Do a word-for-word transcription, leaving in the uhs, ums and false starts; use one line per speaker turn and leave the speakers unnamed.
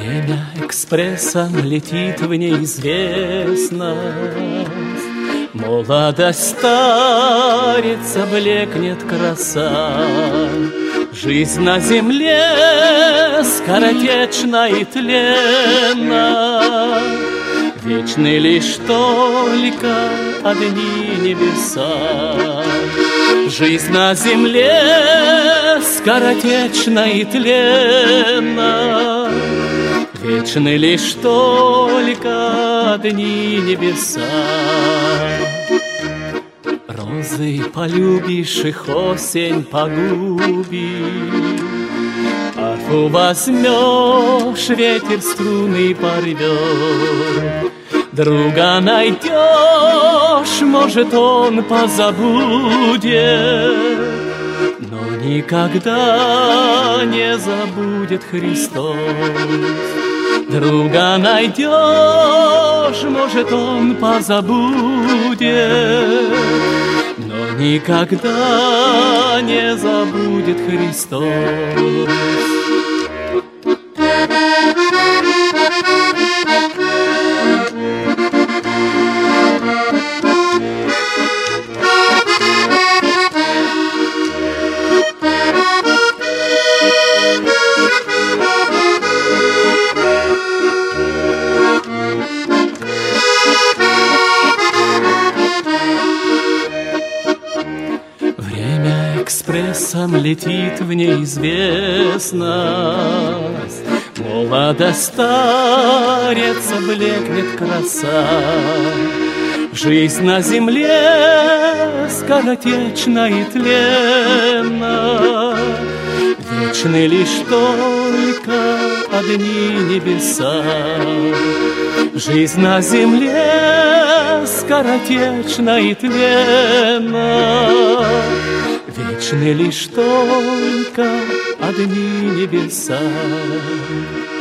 Время экспрессом летит в неизвестность. Молодость старится, блекнет краса. Жизнь на земле скоротечна и тленна. Вечны лишь только одни небеса. Жизнь на земле скоротечна и тленна. Вечны лишь только одни небеса. Розы полюбишь, их осень погубишь. Арфу возьмешь, ветер струны порвет. Друга найдешь, может, он позабудет, но никогда не забудет Христос. Друга найдешь, может, он позабудет, но никогда не забудет Христос. Экспрессом летит в неизвестность. Молодость старится, блекнет краса. Жизнь на земле скоротечна и тленна. Вечны лишь только одни небеса. Жизнь на земле скоротечна и тленна. Вечны лишь только одни небеса.